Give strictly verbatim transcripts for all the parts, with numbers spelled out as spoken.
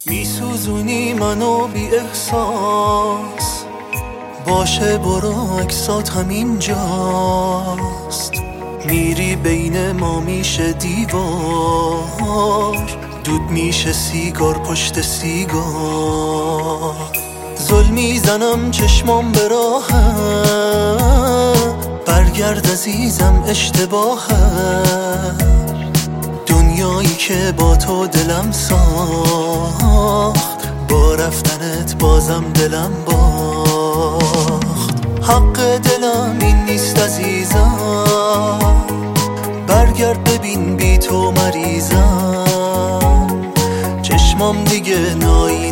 میسوزونی منو بی احساس، باشه برو عکسات همینجاست. میری بین ما میشه دیوار، دود میشه سیگار پشت سیگار. زل میزنم چشمام به راهت، برگرد عزیزم اشتباهه. دنیایی که با تو دلم ساخت، با رفتنت بازم دلم باخت. حق دلم این نیست عزیزم، برگرد ببین بی تو مریضم. چشمام دیگه نایی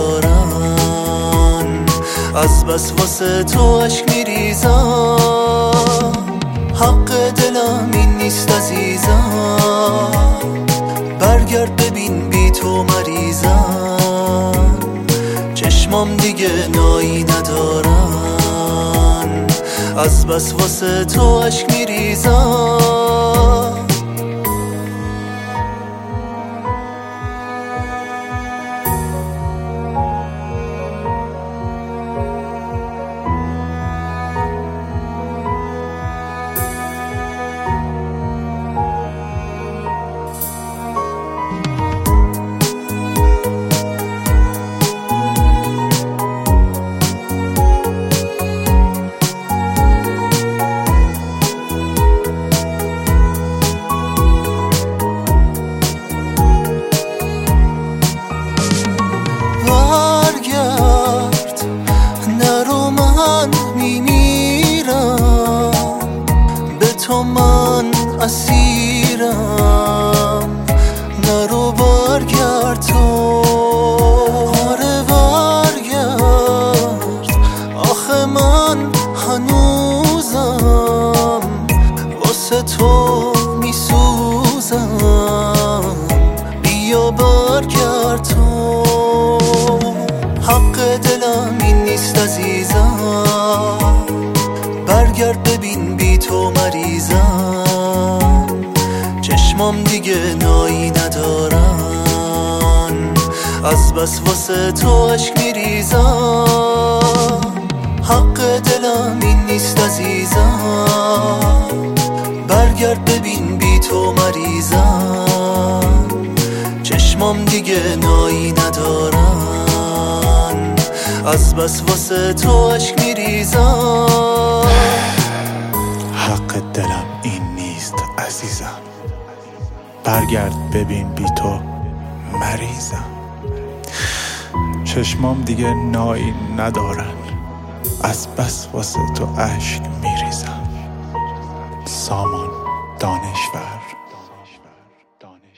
ندارن، از بس واسه تو عشق میریزم. حق دلم این نیست عزیزم، برگرد ببین بی تو مریضم. چشمام دیگه نایی ندارن، از بس واسه تو عشق میریزم. تو من اسیرم، نرو برگرد تو. آره برگرد، آخه من هنوزم واسه تو میسوزم. بیا برگرد تو، حق دلم این نیست عزیزم، برگرد ببین بی تو مریضم. چشمام دیگه نایی ندارن، از بس واسه تو عشق میریزم. حق دلم این نیست عزیزم، برگرد ببین بی تو مریضم. چشمام دیگه نایی ندارن، از بس واسه تو عشق میریزم. حق دلم این نیست عزیزم، برگرد ببین بی تو مریضم. چشمام دیگه نایی ندارن، از بس واسه تو اشک میریزم. سامان دانشور.